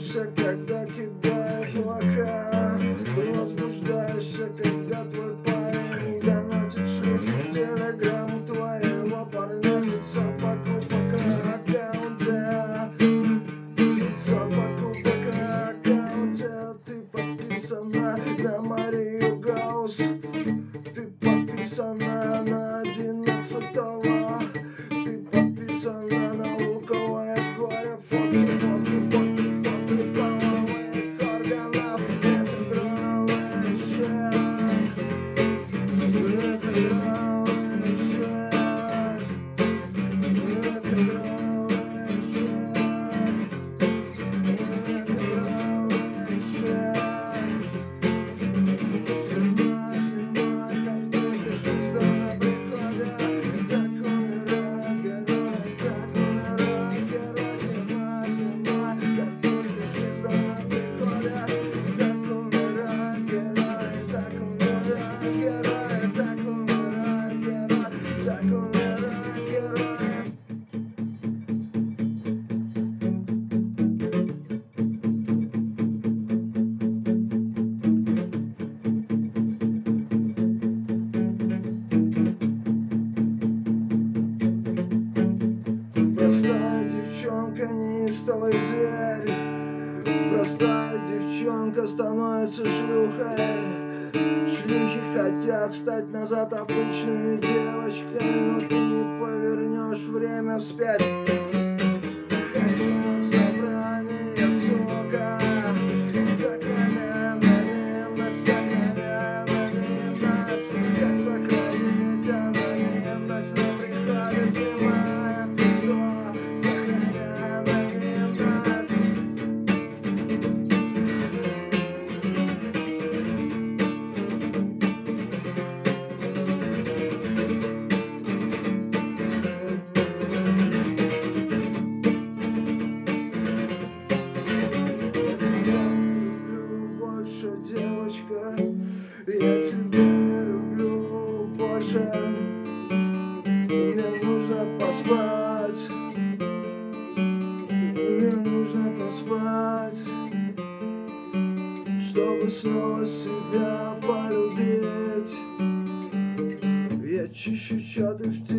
Возбуждаешься, когда кидает лоха. Возбуждаешься, когда твой парень донатит шлюхи в телеграмму твоего парня. 500 покупок на аккаунте, 500 покупок на аккаунте. Ты подписана на Марию Гаус, ты подписана на 11-го, ты подписана на луковое горе. Фотки, фотки, фотки, фотки половых органов, эпидроновый шаг, эпидроновый шаг, эпидроновый шаг, эпидроновый шаг. Простая девчонка, неистовый зверь. Простая девчонка становится шлюхой. Шлюхи хотят стать назад обычными девочками, но ты не повернешь время вспять. Ходила собрание, сука, сохраняй анонимность, сохраняй анонимность. Как сохранить анонимность на приходе зима? Пизду, сохраняй анонимность. Больше, девочка, я тебя люблю больше. Мне нужно поспать, мне нужно поспать, чтобы снова себя полюбить. Я чищу чаты в